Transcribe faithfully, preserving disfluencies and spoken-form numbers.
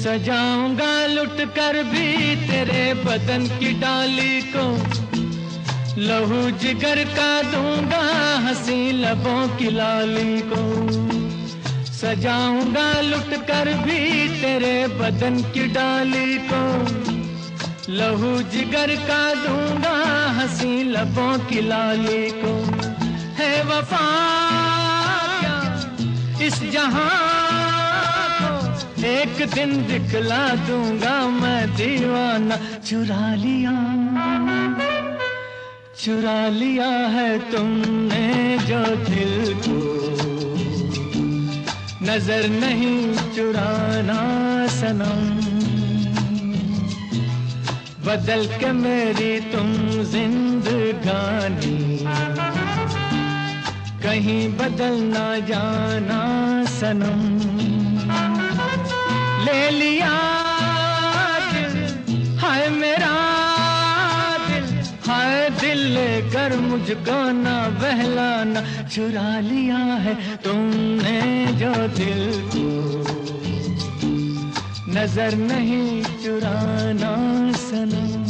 सजाऊंगा लुट कर भी तेरे बदन की डाली को, लहू जिगर का दूंगा हंसी लबों की लाली को। सजाऊंगा लुट कर भी तेरे बदन की डाली को, लहू जिगर का दूंगा हंसी लबों की लाली को। है वफा क्या इस जहां को, एक दिन दिखला दूंगा मैं दीवाना। चुरा लिया चुरा लिया है तुमने जो दिल को, नजर नहीं चुराना सनम। बदल के मेरी तुम जिंदगानी, कहीं बदल ना जाना सनम। ले लिया दिल हाय मेरा दिल, हाय दिल लेकर मुझको ना बहलाना। चुरा लिया है तुमने जो दिल को, नजर नहीं चुराना सनम।